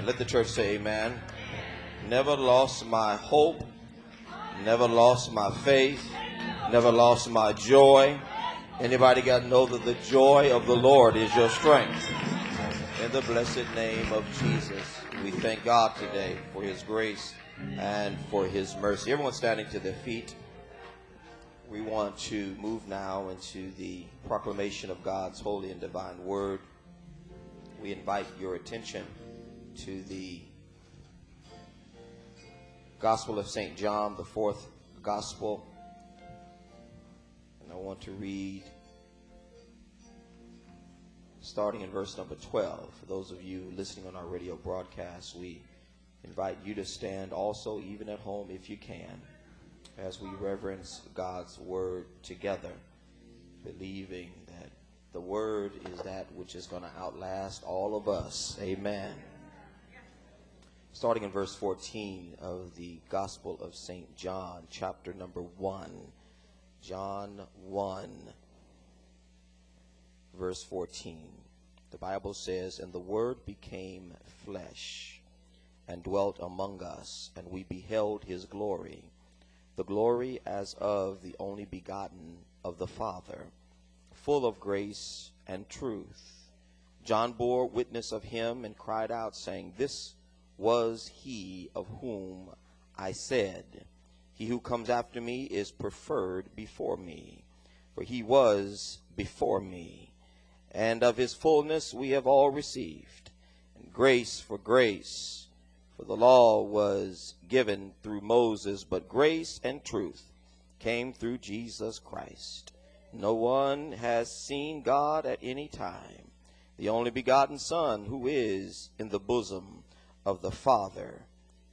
Amen. Let the church say amen. Never lost my hope. Never lost my faith. Never lost my joy. Anybody got to know that the joy of the Lord is your strength. In the blessed name of Jesus, we thank God today for his grace and for his mercy. Everyone standing to their feet. We want to move now into the proclamation of God's holy and divine word. We invite your attention to the Gospel of St. John, the fourth Gospel. And I want to read starting in verse number 12. For those of you listening on our radio broadcast, we invite you to stand also, even at home if you can, as we reverence God's word together, believing that the word is that which is going to outlast all of us. Amen. Starting in verse 14 of the Gospel of St. John, chapter number 1. John 1, verse 14. The Bible says, "And the Word became flesh and dwelt among us, and we beheld his glory, the glory as of the only begotten of the Father, full of grace and truth. John bore witness of him and cried out, saying, This was he of whom I said, He who comes after me is preferred before me, for he was before me. And of his fullness we have all received, and grace for grace. For the law was given through Moses, but grace and truth came through Jesus Christ. No one has seen God at any time. The only begotten Son, who is in the bosom of the Father,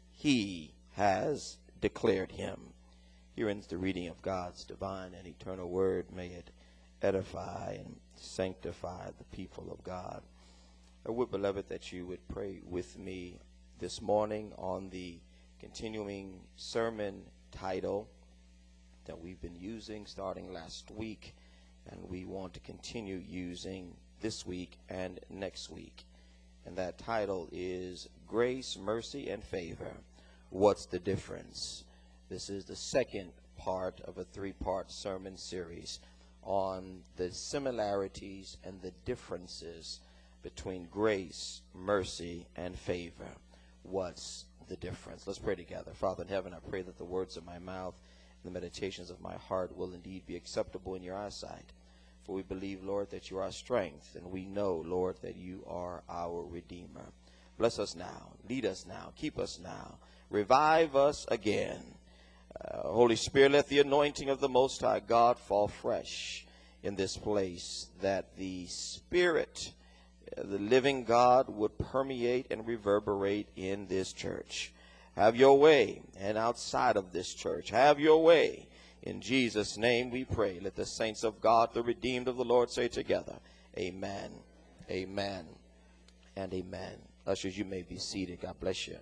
he has declared him." Here ends the reading of God's divine and eternal word. May it edify and sanctify the people of God. I would, beloved, that you would pray with me this morning on the continuing sermon title that we've been using starting last week, and we want to continue using this week and next week. And that title is Grace, Mercy, and Favor. What's the difference? This is the second part of a three-part sermon series on the similarities and the differences between grace, mercy, and favor. What's the difference? Let's pray together. Father in heaven, I pray that the words of my mouth and the meditations of my heart will indeed be acceptable in your eyesight. For we believe, Lord, that you are our strength, and we know, Lord, that you are our Redeemer. Bless us now. Lead us now. Keep us now. Revive us again. Holy Spirit, let the anointing of the Most High God fall fresh in this place, that the Spirit, the living God, would permeate and reverberate in this church. Have your way, and outside of this church, have your way. In Jesus' name we pray. Let the saints of God, the redeemed of the Lord, say together, amen, amen, and amen. Ushers, you may be seated. God bless you.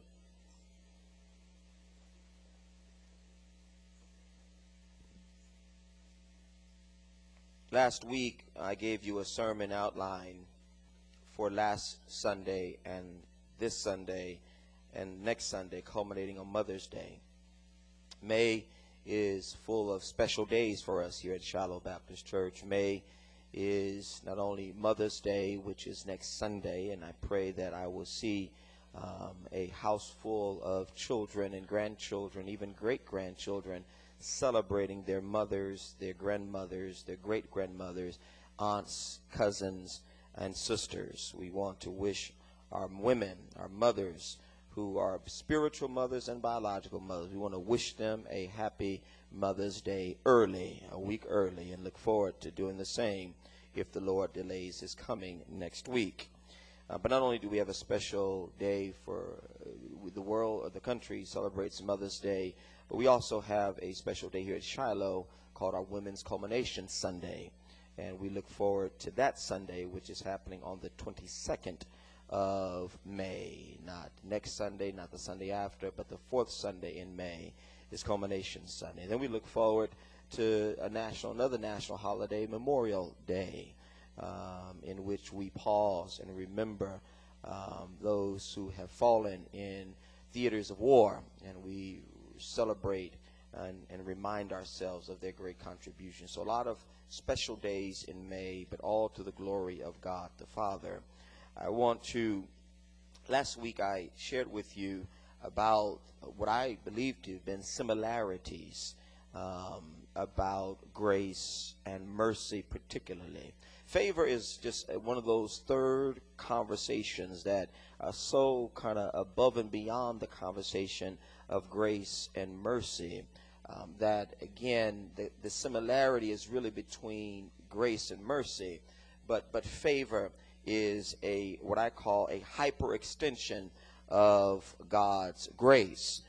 Last week, I gave you a sermon outline for last Sunday and this Sunday and next Sunday, culminating on Mother's Day. May is full of special days for us here at Shiloh Baptist Church. May is not only Mother's Day, which is next Sunday, and I pray that I will see a house full of children and grandchildren, even great-grandchildren, celebrating their mothers, their grandmothers, their great-grandmothers, aunts, cousins, and sisters. We want to wish our women, our mothers, who are spiritual mothers and biological mothers, we want to wish them a happy Mother's Day early, a week early, and look forward to doing the same if the Lord delays his coming next week. But not only do we have a special day for the world or the country celebrates Mother's Day, but we also have a special day here at Shiloh called our Women's Culmination Sunday. And we look forward to that Sunday, which is happening on the 22nd of May. Not next Sunday, not the Sunday after, but the fourth Sunday in May is Culmination Sunday. Then we look forward to another national holiday, Memorial Day, in which we pause and remember those who have fallen in theaters of war, and we celebrate and remind ourselves of their great contribution. So a lot of special days in May, but all to the glory of God the Father. Last week I shared with you about what I believe to have been similarities about grace and mercy particularly. Favor is just one of those third conversations that are so kind of above and beyond the conversation of grace and mercy. That again, the similarity is really between grace and mercy, but favor is what I call a hyperextension of God's grace.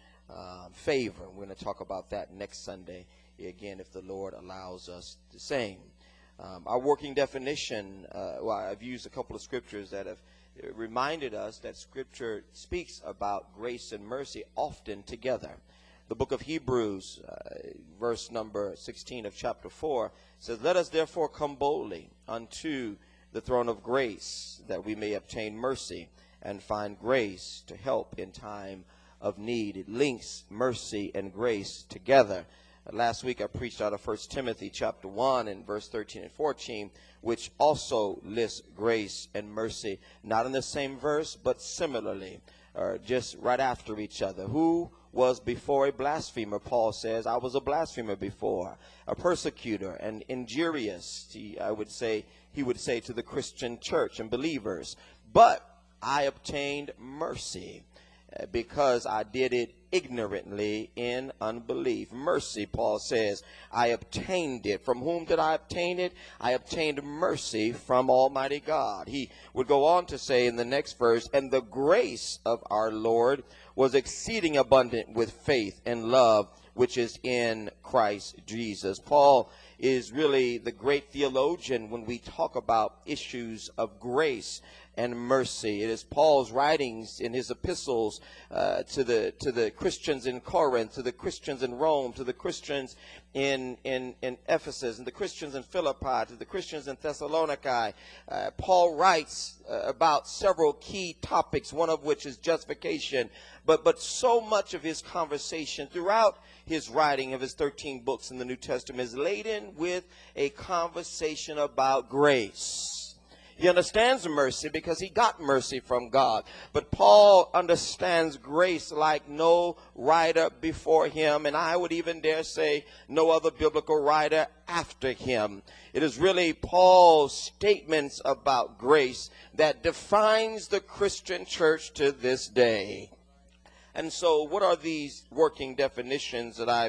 Favor. We're going to talk about that next Sunday, again, if the Lord allows us the same. Our working definition, I've used a couple of scriptures that have reminded us that Scripture speaks about grace and mercy often together. The book of Hebrews, verse number 16 of chapter 4, says, "Let us therefore come boldly unto the throne of grace, that we may obtain mercy and find grace to help in time of need." It links mercy and grace together. Last week I preached out of 1 Timothy chapter 1 and verse 13 and 14, which also lists grace and mercy, not in the same verse, but similarly, just right after each other. Who was before a blasphemer? Paul says, I was a blasphemer before, a persecutor, and injurious, he would say to the Christian church and believers. But I obtained mercy because I did it ignorantly in unbelief. Mercy, Paul says, I obtained it. From whom did I obtain it? I obtained mercy from Almighty God. He would go on to say in the next verse, "And the grace of our Lord was exceeding abundant with faith and love, which is in Christ Jesus." Paul is really the great theologian when we talk about issues of grace and mercy. It is Paul's writings in his epistles to the Christians in Corinth, to the Christians in Rome, to the Christians in Ephesus, and the Christians in Philippi, to the Christians in Thessalonica. Paul writes about several key topics, one of which is justification. But so much of his conversation throughout his writing of his 13 books in the New Testament is laden with a conversation about grace. He understands mercy because he got mercy from God. But Paul understands grace like no writer before him, and I would even dare say no other biblical writer after him. It is really Paul's statements about grace that defines the Christian church to this day. And so what are these working definitions that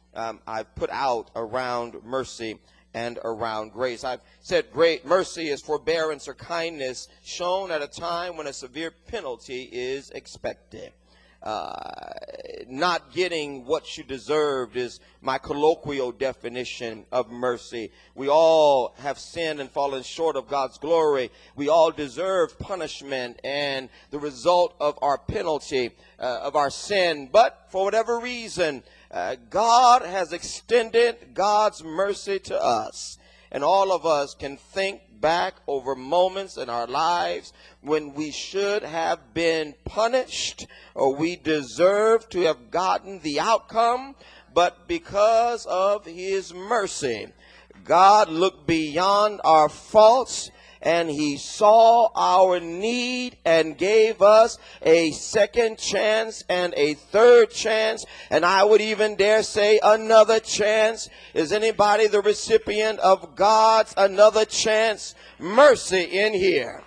I've put out around mercy and around grace? I've said great mercy is forbearance or kindness shown at a time when a severe penalty is expected. Not getting what you deserved is my colloquial definition of mercy. We all have sinned and fallen short of God's glory. We all deserve punishment and the result of our penalty, of our sin. But for whatever reason, God has extended God's mercy to us. And all of us can think back over moments in our lives when we should have been punished or we deserve to have gotten the outcome. But because of his mercy, God looked beyond our faults and he saw our need and gave us a second chance and a third chance, and I would even dare say another chance. Is anybody the recipient of God's another chance mercy in here?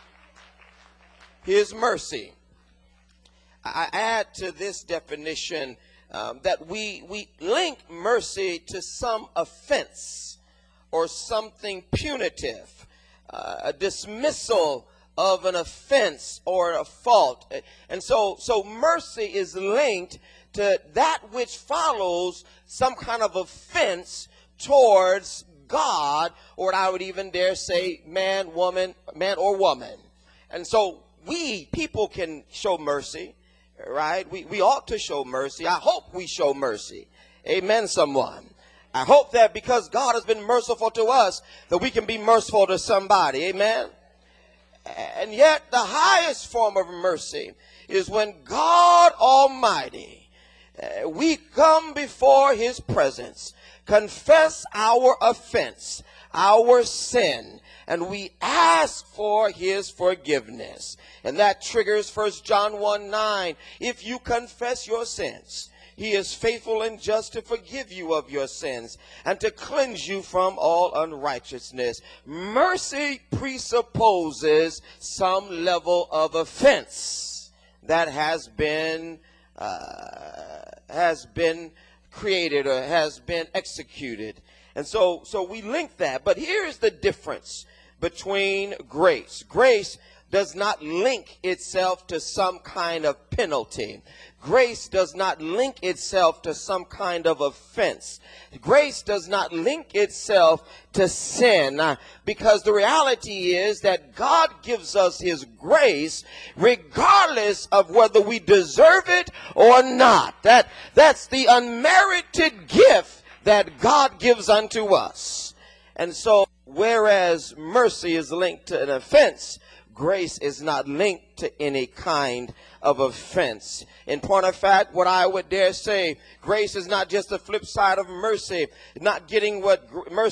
His mercy. I add to this definition that we link mercy to some offense or something punitive. A dismissal of an offense or a fault. And so mercy is linked to that which follows some kind of offense towards God, or I would even dare say man or woman. And so people can show mercy, right? We ought to show mercy. I hope we show mercy. Amen, someone. I hope that because God has been merciful to us, that we can be merciful to somebody. Amen. And yet the highest form of mercy is when God Almighty, we come before his presence, confess our offense, our sin, and we ask for his forgiveness. And that triggers 1 John 1:9. If you confess your sins, he is faithful and just to forgive you of your sins and to cleanse you from all unrighteousness. Mercy presupposes some level of offense that has been created or has been executed. And so we link that. But here's the difference between grace. Grace does not link itself to some kind of penalty. Grace does not link itself to some kind of offense. Grace does not link itself to sin, because the reality is that God gives us his grace regardless of whether we deserve it or not. That's the unmerited gift that God gives unto us. And so, whereas mercy is linked to an offense, grace is not linked to any kind of offense. In point of fact, what I would dare say, grace is not just the flip side of mercy. Not getting what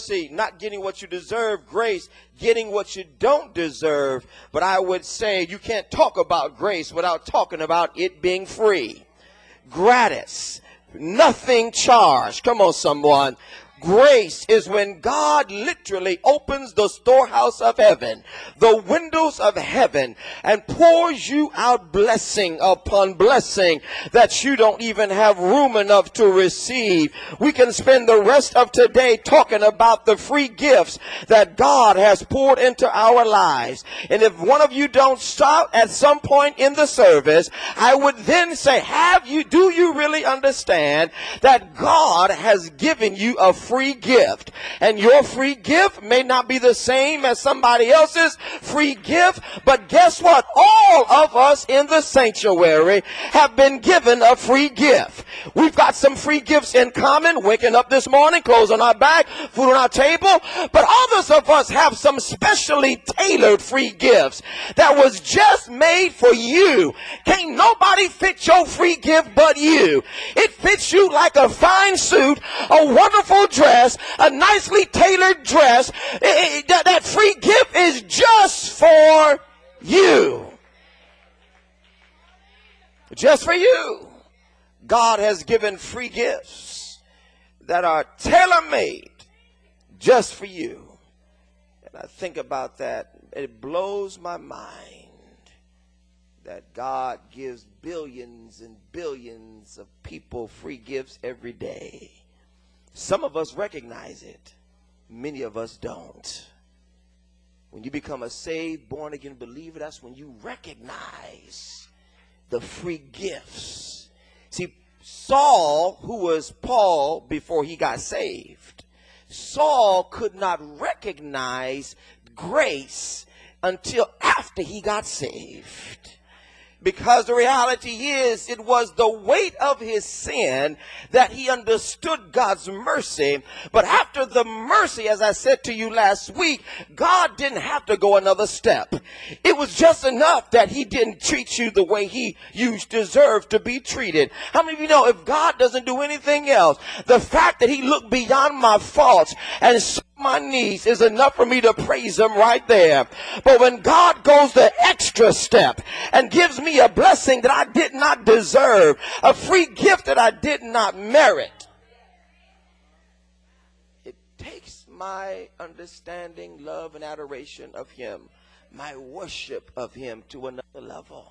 you deserve. Grace, getting what you don't deserve. But I would say you can't talk about grace without talking about it being free. Gratis. Nothing charged. Come on, someone. Grace is when God literally opens the storehouse of heaven, the windows of heaven, and pours you out blessing upon blessing that you don't even have room enough to receive. We can spend the rest of today talking about the free gifts that God has poured into our lives. And if one of you don't stop at some point in the service, I would then say, do you really understand that God has given you a free gift? And your free gift may not be the same as somebody else's free gift, but guess what? All of us in the sanctuary have been given a free gift. We've got some free gifts in common, waking up this morning, clothes on our back, food on our table, but others of us have some specially tailored free gifts that was just made for you. Can't nobody fit your free gift but you. It fits you like a fine suit, a wonderful dress, a nicely tailored dress. That free gift is just for you. Just for you. God has given free gifts that are tailor-made just for you. And I think about that. It blows my mind that God gives billions and billions of people free gifts every day. Some of us recognize it. Many of us don't. When you become a saved, born-again believer, that's when you recognize the free gifts. See, Saul, who was Paul before he got saved, Saul could not recognize grace until after he got saved. Because the reality is, it was the weight of his sin that he understood God's mercy. But after the mercy, as I said to you last week, God didn't have to go another step. It was just enough that he didn't treat you the way you deserve to be treated. How many of you know if God doesn't do anything else, the fact that he looked beyond my faults and saw my needs is enough for me to praise him right there. But when God goes the extra step and gives me a blessing that I did not deserve, a free gift that I did not merit, it takes my understanding, love, and adoration of him, my worship of him to another level.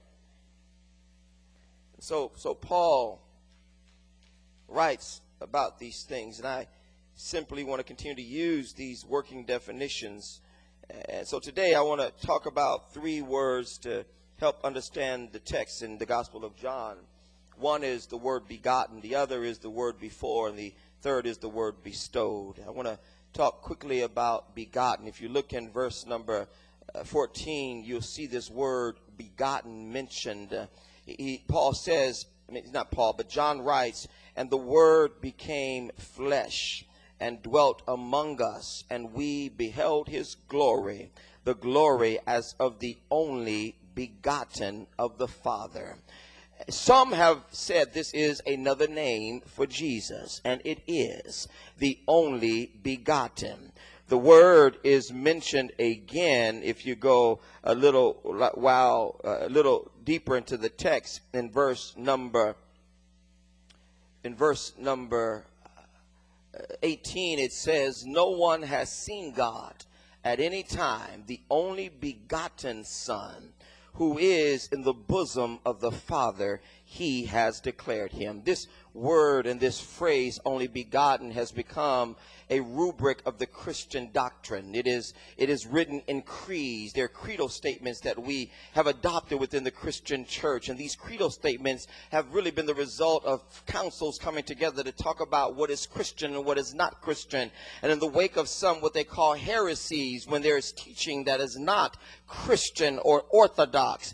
So Paul writes about these things, and I simply want to continue to use these working definitions. And so today I want to talk about three words to help understand the text in the Gospel of John. One is the word begotten, the other is the word before, and the third is the word bestowed. I want to talk quickly about begotten. If you look in verse number 14, you'll see this word begotten mentioned. Paul says, not Paul, but John writes, and the word became flesh and dwelt among us, and we beheld his glory, the glory as of the only begotten of the Father. Some have said this is another name for Jesus, and it is the only begotten. The word is mentioned again if you go a little deeper into the text in verse number 18. It says, "No one has seen God at any time, the only begotten Son, who is in the bosom of the Father, he has declared him." This word and this phrase, only begotten, has become a rubric of the Christian doctrine. It is written in creeds. They're creedal statements that we have adopted within the Christian church. And these creedal statements have really been the result of councils coming together to talk about what is Christian and what is not Christian. And in the wake of some, what they call heresies, when there is teaching that is not Christian or orthodox,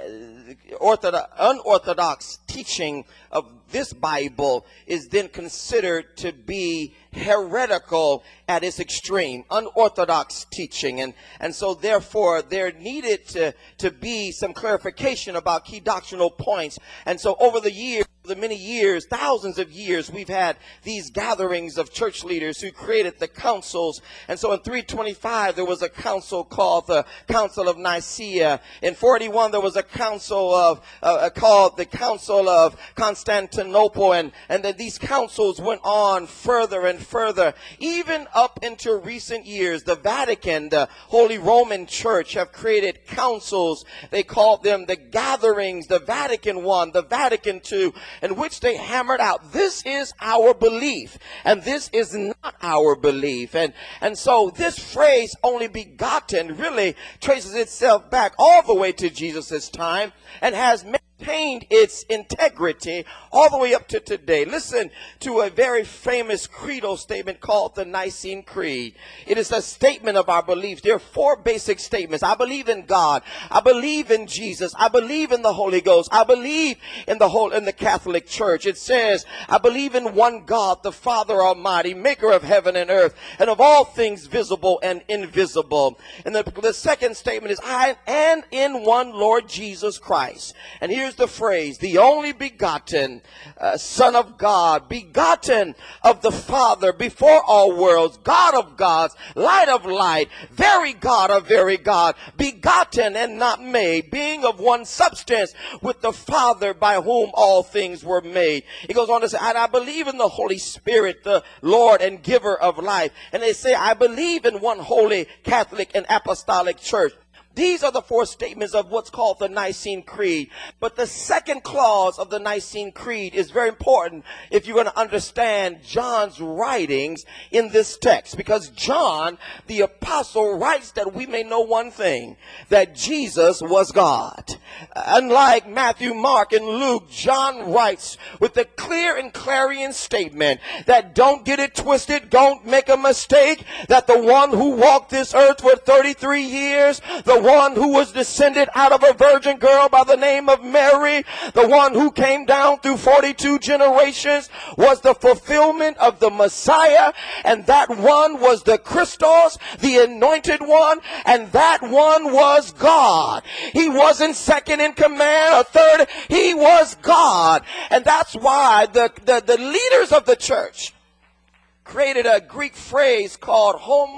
unorthodox teaching of this Bible is then considered to be heretical at its extreme, unorthodox teaching. And so therefore there needed to be some clarification about key doctrinal points. And so over the many years, thousands of years, we've had these gatherings of church leaders who created the councils. And so in 325, there was a council called the Council of Nicaea. In 41, there was a council called the Council of Constantinople. And then these councils went on further and further, even up into recent years. The Vatican, the Holy Roman Church, have created councils. They called them the gatherings, the Vatican I, the Vatican II, in which they hammered out, this is our belief, and this is not our belief. And so this phrase, only begotten, really traces itself back all the way to Jesus' time and has maintained its integrity all the way up to today. Listen to a very famous creedal statement called the Nicene Creed. It is a statement of our beliefs. There are four basic statements. I believe in God. I believe in Jesus. I believe in the Holy Ghost. I believe in the Catholic Church. It says, I believe in one God, the Father Almighty, maker of heaven and earth, and of all things visible and invisible. And the second statement is, I and in one Lord Jesus Christ. And here's the phrase, the only begotten Son of God, begotten of the Father before all worlds, God of gods, light of light, very God of very God, begotten and not made, being of one substance with the Father, by whom all things were made. He goes on to say, and I believe in the Holy Spirit, the Lord and giver of life. And they say, I believe in one holy Catholic and apostolic church. These are the four statements of what's called the Nicene Creed. But the second clause of the Nicene Creed is very important if you're going to understand John's writings in this text. Because John, the apostle, writes that we may know one thing, that Jesus was God. Unlike Matthew, Mark, and Luke, John writes with a clear and clarion statement that don't get it twisted, don't make a mistake, that the one who walked this earth for 33 years, the one who was descended out of a virgin girl by the name of Mary, the one who came down through 42 generations, was the fulfillment of the Messiah, and that one was the Christos, the anointed one, and that one was God. He wasn't second in command or third, he was God. And that's why the leaders of the church created a Greek phrase called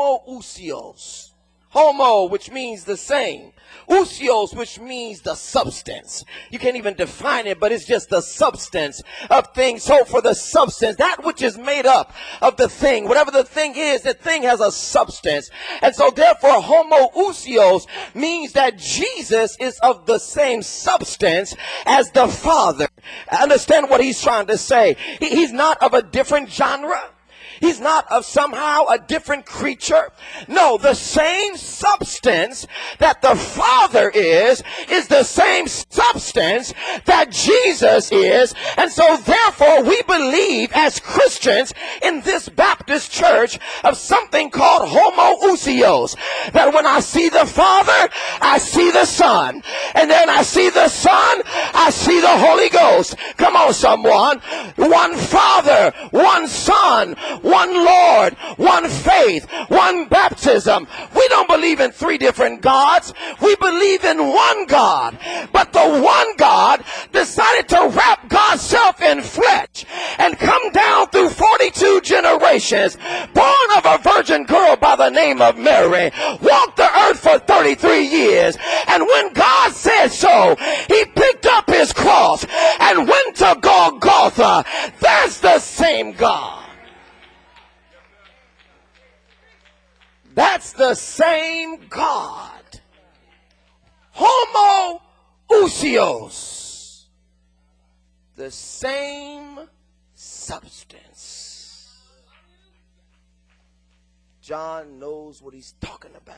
homoousios. Homo, which means the same. Ousios, which means the substance. You can't even define it, but it's just the substance of things. So for the substance, that which is made up of the thing, whatever the thing is, the thing has a substance. And so therefore, homoousios means that Jesus is of the same substance as the Father. Understand what he's trying to say. He's not of a different genre. He's not of somehow a different creature. No, the same substance that the Father is the same substance that Jesus is. And so therefore we believe as Christians in this Baptist church of something called homoousios. That when I see the Father, I see the Son. And then I see the Son, I see the Holy Ghost. Come on, someone. One Father, one Son, one Lord, one faith, one baptism. We don't believe in three different gods. We believe in one God. But the one God decided to wrap God's self in flesh and come down through 42 generations, born of a virgin girl by the name of Mary, walked the earth for 33 years. And when God said so, he picked up his cross and went to Golgotha. That's the same God. That's the same God. Homoousios. The same substance. John knows what he's talking about.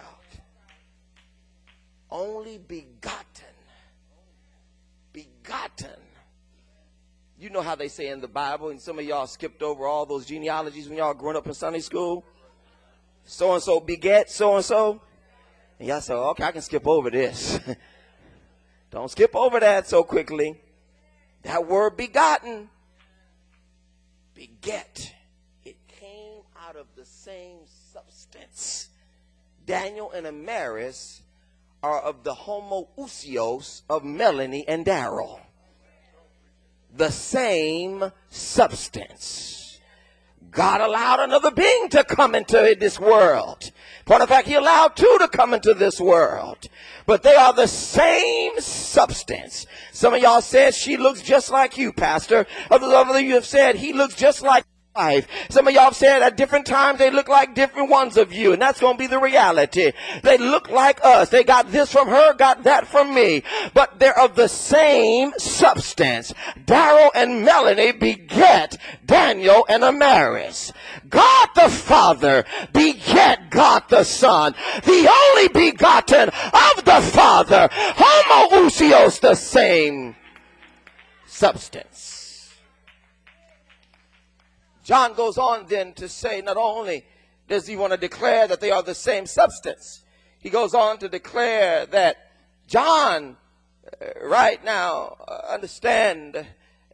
Only begotten. Begotten. You know how they say in the Bible, and some of y'all skipped over all those genealogies when y'all growing up in Sunday school. So-and-so beget so-and-so. And y'all say, okay, I can skip over this. Don't skip over that so quickly. That word begotten, beget, it came out of the same substance. Daniel and Amaris are of the homoousios of Melanie and Daryl. The same substance. God allowed another being to come into this world. Point of fact, he allowed two to come into this world. But they are the same substance. Some of y'all said she looks just like you, Pastor. Others of you have said he looks just like life. Some of y'all have said at different times they look like different ones of you, and that's going to be the reality. They look like us. They got this from her, got that from me, but they're of the same substance. Daryl and Melanie beget Daniel and Amaris. God the Father beget God the Son, the only begotten of the Father. Homoousios, the same substance. John goes on then to say not only does he want to declare that they are the same substance, he goes on to declare that John, right now, understand,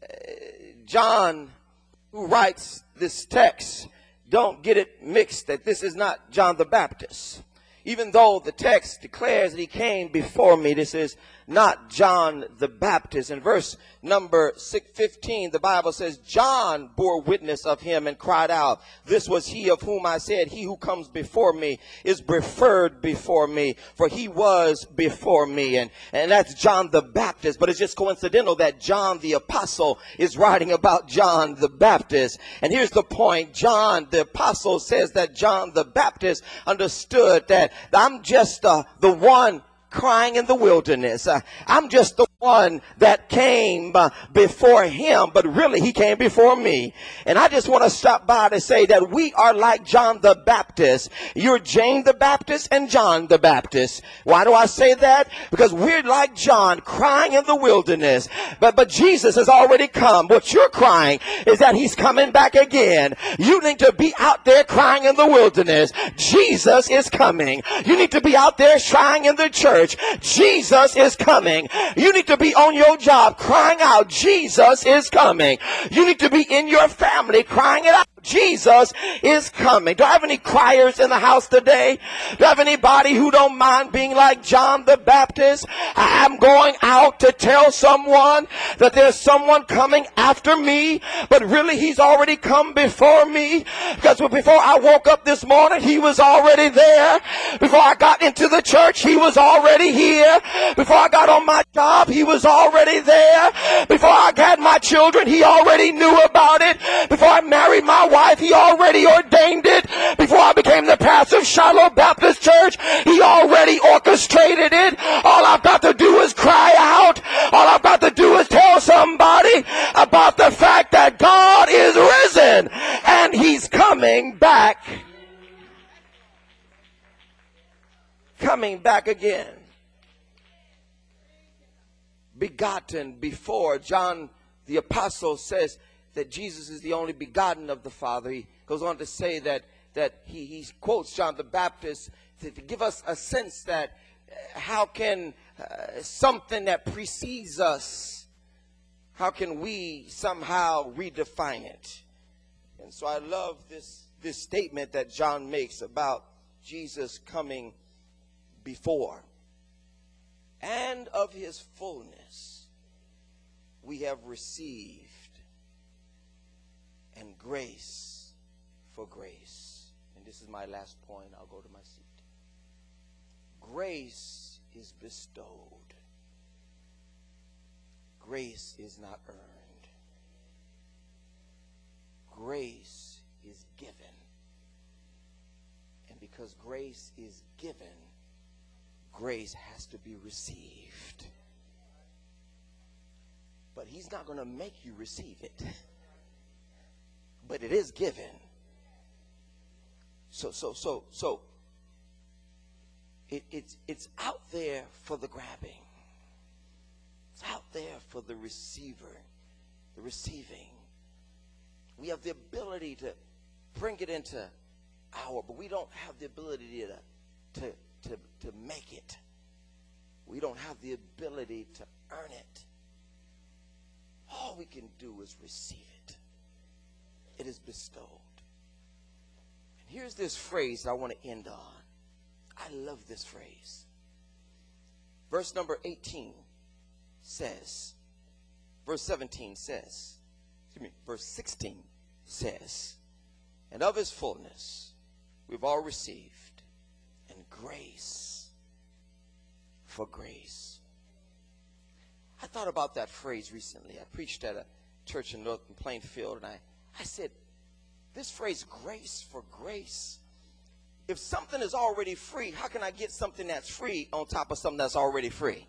John who writes this text, don't get it mixed that this is not John the Baptist. Even though the text declares that he came before me, this is not John the Baptist. In verse number 15, the Bible says, John bore witness of him and cried out, this was he of whom I said, he who comes before me is preferred before me, for he was before me. And that's John the Baptist. But it's just coincidental that John the Apostle is writing about John the Baptist. And here's the point. John the Apostle says that John the Baptist understood that I'm just the one crying in the wilderness. I'm just the one that came before him, but really he came before me. And I just want to stop by to say that we are like John the Baptist. You're Jane the Baptist and John the Baptist. Why do I say that? Because we're like John crying in the wilderness, but Jesus has already come. What you're crying is that he's coming back again. You need to be out there crying in the wilderness. Jesus is coming. You need to be out there crying in the church. Jesus is coming. You need to be on your job crying out, Jesus is coming. You need to be in your family crying it out. Jesus is coming. Do I have any criers in the house today? Do I have anybody who don't mind being like John the Baptist? I'm going out to tell someone that there's someone coming after me, but really he's already come before me. Because before I woke up this morning, he was already there. Before I got into the church, he was already here. Before I got on my job, he was already there. Before I had my children, he already knew about it. Before I married my wife, he already ordained it. Before I became the pastor of Shiloh Baptist Church, he already orchestrated it. All I've got to do is cry out. All I've got to do is tell somebody about the fact that God is risen and he's coming back. Coming back again. Begotten before. John the Apostle says that Jesus is the only begotten of the Father. He goes on to say that he quotes John the Baptist to give us a sense that how can something that precedes us, how can we somehow redefine it? And so I love this statement that John makes about Jesus coming before. And of his fullness we have received, and grace for grace. And this is my last point. I'll go to my seat. Grace is bestowed. Grace is not earned. Grace is given. And because grace is given, grace has to be received. But he's not going to make you receive it. But it is given. So it's out there for the grabbing. It's out there for the receiver, the receiving. We have the ability to bring it into but we don't have the ability to make it. We don't have the ability to earn it. All we can do is receive it. It is bestowed. And here's this phrase I want to end on. I love this phrase. Verse number 18 says, verse 17 says, verse 16 says, and of his fullness we've all received, and grace for grace. I thought about that phrase recently. I preached at a church in North Plainfield, and I said, this phrase, grace for grace, if something is already free, how can I get something that's free on top of something that's already free?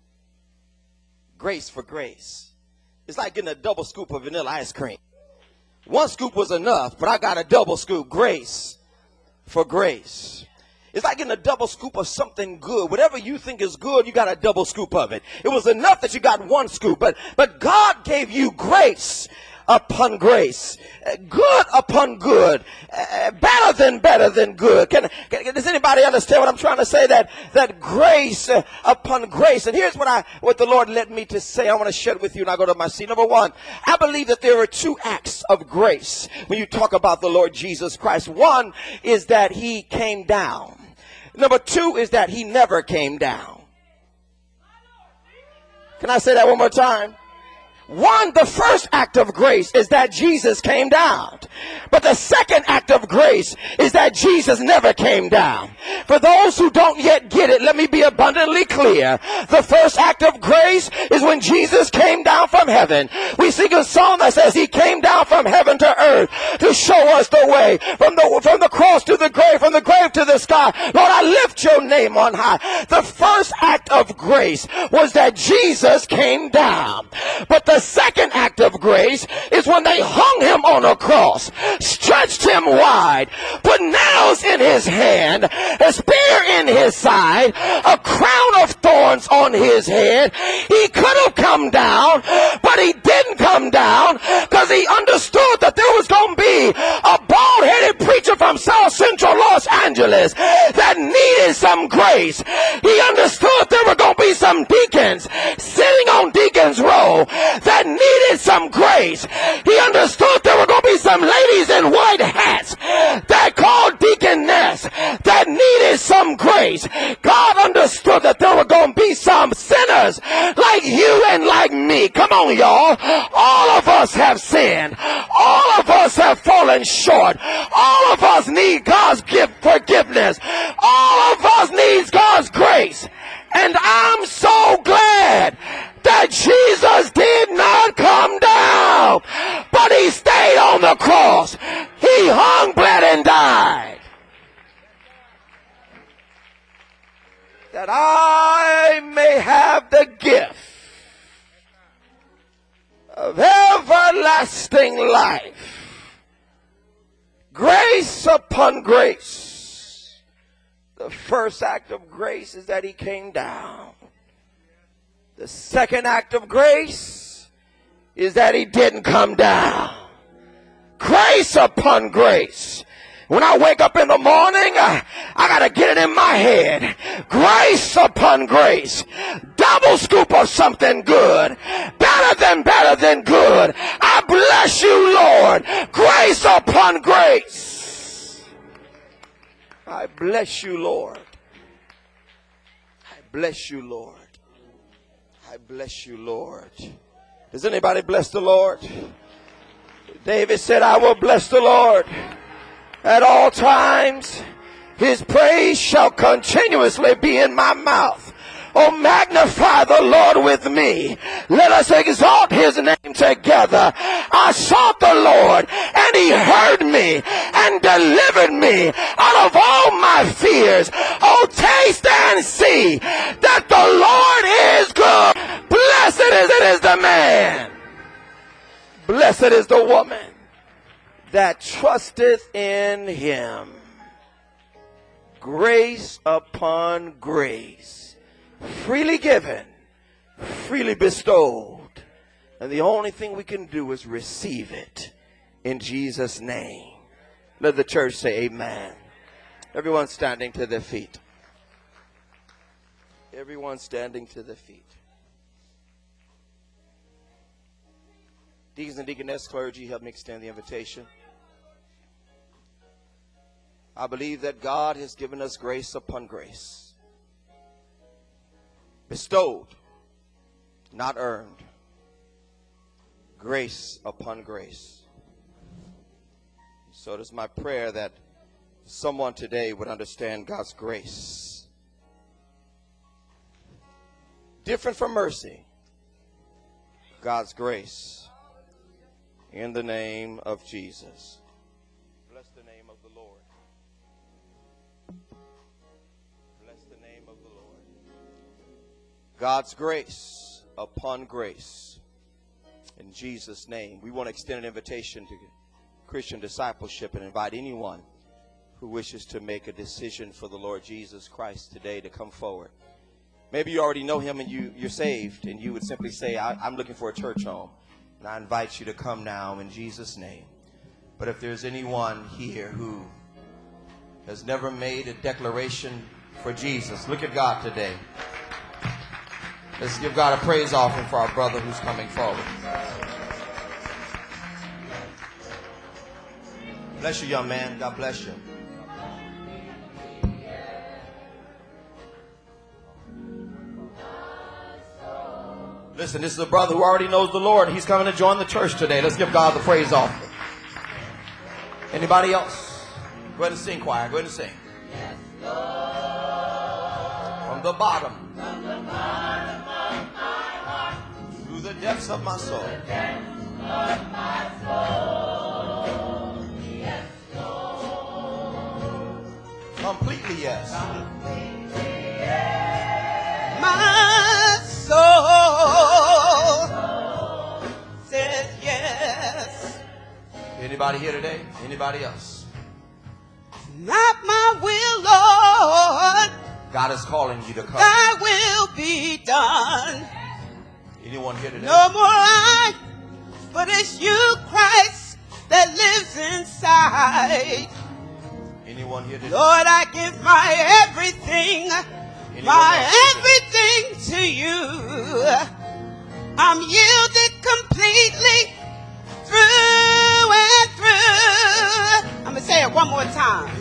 Grace for grace. It's like getting a double scoop of vanilla ice cream. One scoop was enough, but I got a double scoop. Grace for grace. It's like getting a double scoop of something good. Whatever you think is good, you got a double scoop of it. It was enough that you got one scoop, but God gave you grace upon grace, good upon good, better than good. Does anybody understand what I'm trying to say? That grace upon grace. And here's what the Lord led me to say. I want to share it with you, and I go to my seat. Number one, I believe that there are two acts of grace when you talk about the Lord Jesus Christ. One is that he came down. Number two is that he never came down. Can I say that one more time? One, the first act of grace is that Jesus came down. But the second act of grace is that Jesus never came down. For those who don't yet get it, let me be abundantly clear. The first act of grace is when Jesus came down from heaven. We sing a song that says he came down from heaven to earth to show us the way. From the cross to the grave, from the grave to the sky. Lord, I lift your name on high. The first act of grace was that Jesus came down. But the second act of grace is when they hung him on a cross, stretched him wide, put nails in his hand, a spear in his side, a crown of thorns on his head. He could have come down, but he didn't come down because he understood that there was going to be a bald-headed preacher from South Central Los Angeles that needed some grace. He understood there were going to be some deacons sitting on Deacon's Row that needed some grace. He understood there were going to be some ladies in white hats that called deaconess that needed some grace. God understood that there were going to be some sinners like you and like me. Come on, y'all. All of us have sinned. All of us have fallen short. All of us need God's gift forgiveness. All of us needs God's grace. And I'm so glad that Jesus did not come down, but he stayed on the cross. He hung, bled, and died, that I may have the gift of everlasting life. Grace upon grace. The first act of grace is that he came down. The second act of grace is that he didn't come down. Grace upon grace. When I wake up in the morning, I got to get it in my head. Grace upon grace. Double scoop of something good. Better than good. I bless you, Lord. Grace upon grace. I bless you, Lord. I bless you, Lord. I bless you, Lord. Does anybody bless the Lord? David said, I will bless the Lord at all times. His praise shall continuously be in my mouth. Oh, magnify the Lord with me. Let us exalt his name together. I sought the Lord, and he heard me and delivered me out of all my fears. Oh, taste and see that the Lord is good. Blessed is the man. Blessed is the woman that trusteth in him. Grace upon grace. Freely given, freely bestowed. And the only thing we can do is receive it in Jesus' name. Let the church say amen. Everyone standing to their feet. Everyone standing to their feet. Deacons and deaconess, clergy, help me extend the invitation. I believe that God has given us grace upon grace. Bestowed, not earned. Grace upon grace. So it is my prayer that someone today would understand God's grace. Different from mercy. God's grace. In the name of Jesus. Bless the name of the Lord. Bless the name of the Lord. God's grace upon grace. In Jesus' name. We want to extend an invitation to Christian discipleship and invite anyone who wishes to make a decision for the Lord Jesus Christ today to come forward. Maybe you already know him and you're saved and you would simply say, I'm looking for a church home. And I invite you to come now in Jesus' name. But if there's anyone here who has never made a declaration for Jesus, look at God today. Let's give God a praise offering for our brother who's coming forward. Bless you, young man. God bless you. Listen, this is a brother who already knows the Lord. He's coming to join the church today. Let's give God the praise offering. Anybody else? Go ahead and sing, choir. Go ahead and sing. Yes, Lord. From the bottom. From the bottom of my heart. To the depths of my soul. To the depths of my soul. Yes, Lord. Completely yes. Completely yes. My soul says yes. Anybody here today? Anybody else? Not my will, Lord. God is calling you to come. Thy will be done. Anyone here today? No more I, but it's you, Christ, that lives inside. Anyone here today? Lord, I give my everything. My everything to you. I'm yielded completely through and through. I'm going to say it one more time.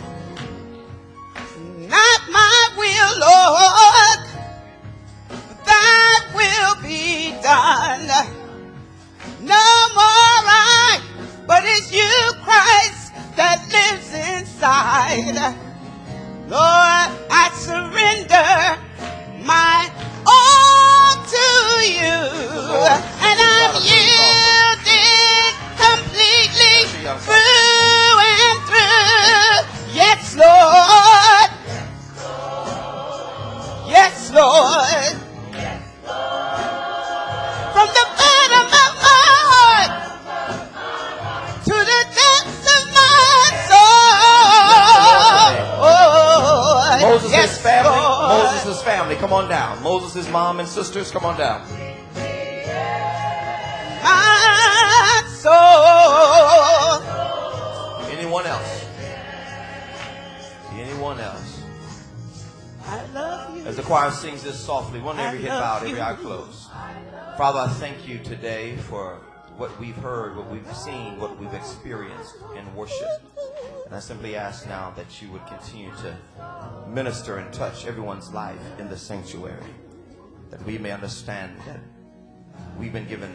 Not my will, Lord, thy will be done. No more I, but it's you, Christ, that lives inside. Lord, I surrender my all to you, and I'm yielded completely through and through. Yes, Lord. Yes, Lord. From the bottom of my heart to the depths of my soul. Moses' yes, family. Lord. Moses' family. Come on down. Moses' mom and sisters. Come on down. My soul. Anyone else? someone else. I love you. As the choir sings this softly, one every head bowed, every eye closed. Father, I thank you today for what we've heard, what we've seen, what we've experienced in worship. And I simply ask now that you would continue to minister and touch everyone's life in the sanctuary, that we may understand that we've been given the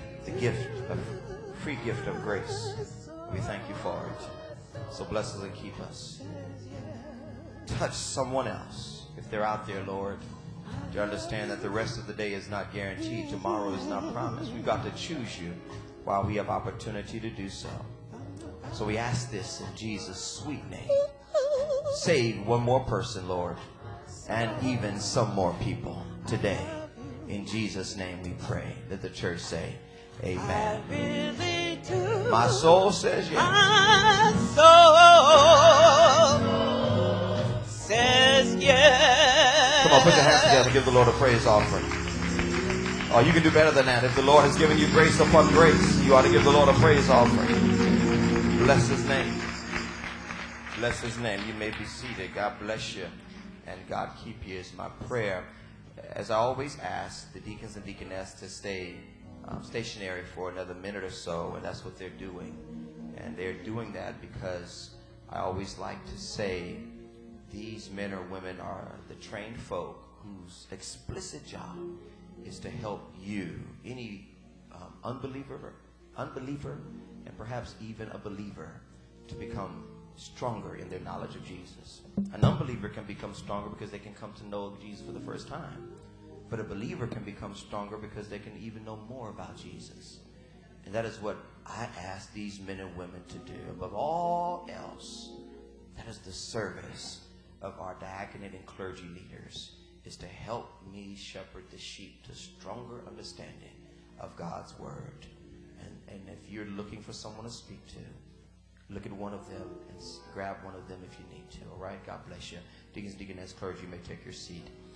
free gift of grace. We thank you for it. So bless us and keep us. Touch someone else if they're out there, Lord, to understand that the rest of the day is not guaranteed. Tomorrow is not promised. We've got to choose you while we have opportunity to do so. So we ask this in Jesus' sweet name. Save one more person, Lord, and even some more people today. In Jesus' name we pray. Let the church say, amen. Really do. My soul says yes. My soul says yes. Come on, put your hands together and give the Lord a praise offering. Oh, you can do better than that. If the Lord has given you grace upon grace, you ought to give the Lord a praise offering. Bless his name. Bless his name. You may be seated. God bless you and God keep you is my prayer. As I always ask the deacons and deaconess to stay stationary for another minute or so, and that's what they're doing. And they're doing that because I always like to say these men or women are the trained folk whose explicit job is to help you, any unbeliever, and perhaps even a believer, to become stronger in their knowledge of Jesus. An unbeliever can become stronger because they can come to know Jesus for the first time. But a believer can become stronger because they can even know more about Jesus. And that is what I ask these men and women to do. Above all else, that is the service of our diaconate and clergy leaders, is to help me shepherd the sheep to stronger understanding of God's word. And if you're looking for someone to speak to, look at one of them and grab one of them if you need to. All right? God bless you. Deacons, deaconess, clergy, you may take your seat.